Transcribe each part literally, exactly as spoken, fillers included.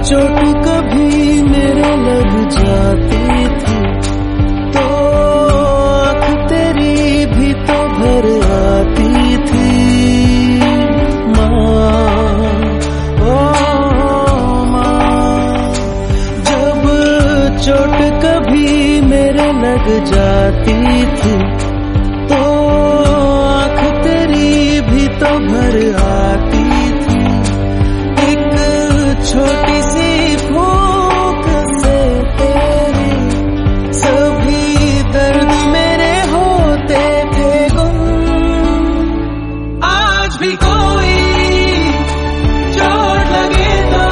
चोट कभी मेरे लग जाती थी तो आँख तेरी भी तो भर आती थी माँ, ओ माँ। जब चोट कभी मेरे लग जाती थी तो आँख तेरी भी तो भर आती थी। एक छोटी सी फूंक से तेरी सभी दर्द मेरे होते थे गुम। आज भी कोई चोट लगे तो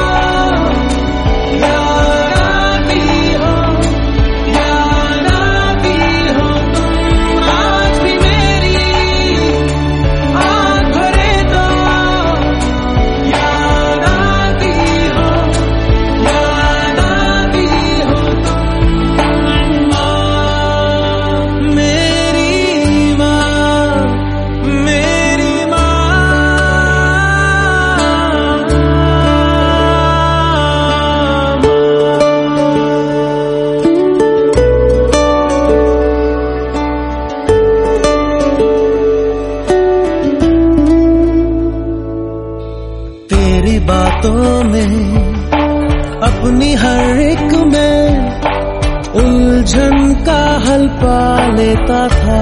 याद आती हो, याद आती हो तुम। आज भी मेरी आँख भरे तो याद आती हो, याद आती हो तुम। माँ, मेरी माँ, मेरी माँ। तेरी बातों में अपनी हर एक में उलझन का हल पा लेता था।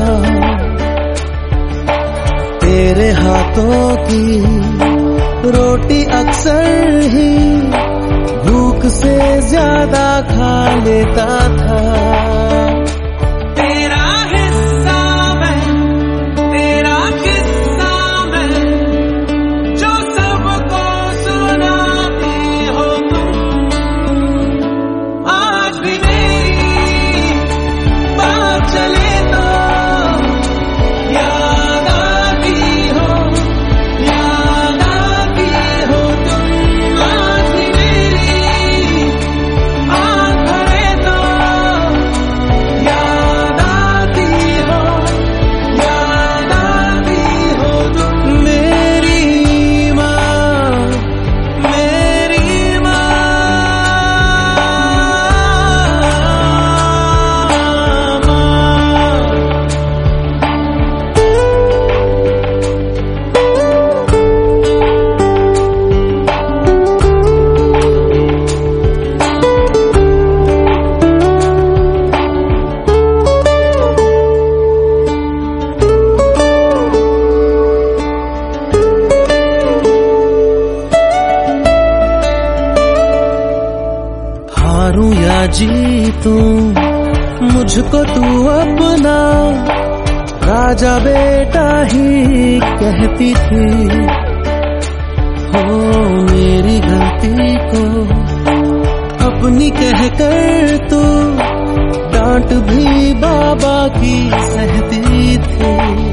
तेरे हाथों की रोटी अक्सर ही भूख से ज्यादा खा लेता था। तेरा हिस्सा मैं, तेरा किस्सा मैं, जो सबको सुनाती हो तुम। आज भी मेरी बात चले तो याद आती हो, याद आती हो तुम। आज भी मेरी आँख भरे तो याद आती हो, याद आती हो तुम। मेरी माँ, मेरी माँ। हारूं या जीतूं मुझको तू अपना राजा बेटा ही कहती थी। हो मेरी गलती को अपनी कहकर तू डांट भी बाबा की सहती थी।